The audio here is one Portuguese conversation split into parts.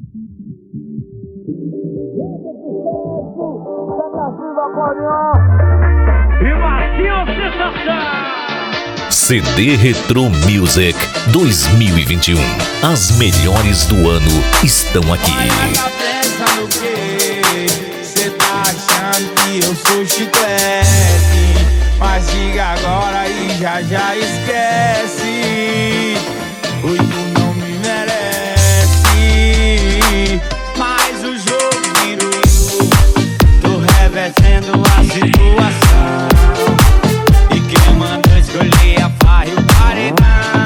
CD Retro Music 2021. As melhores do ano estão aqui. Cê tá achando que eu sou chiclete, mas diga agora e já esquece. Oi, tu não me merece, mas o jogo virou. Tô revertendo a situação, e quem mandou escolher a farra e o paredão.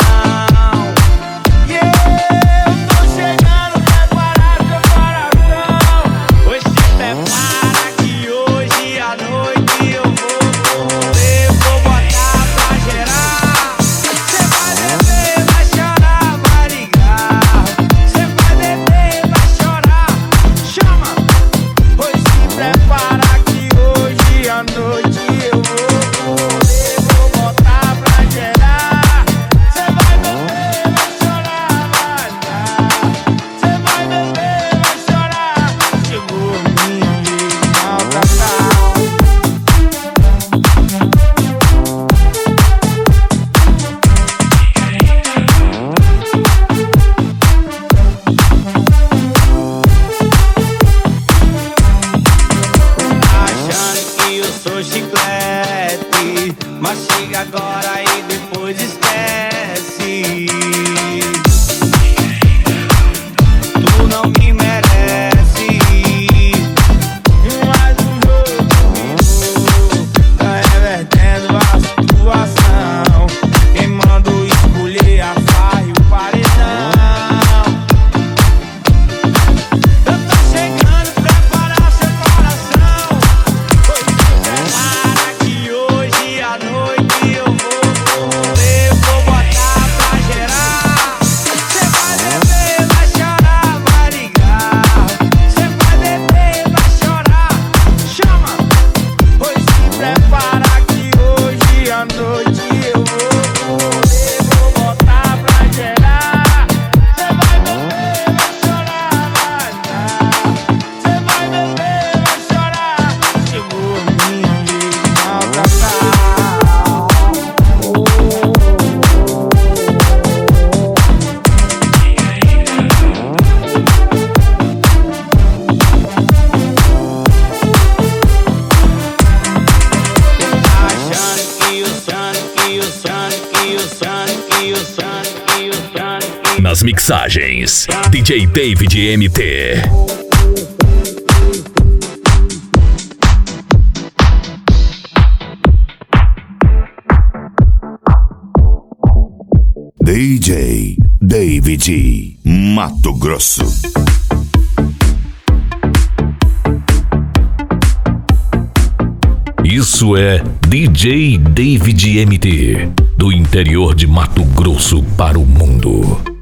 Nas mixagens, DJ David MT. DJ David Mato Grosso. Isso é DJ David MT, do interior de Mato Grosso para o mundo.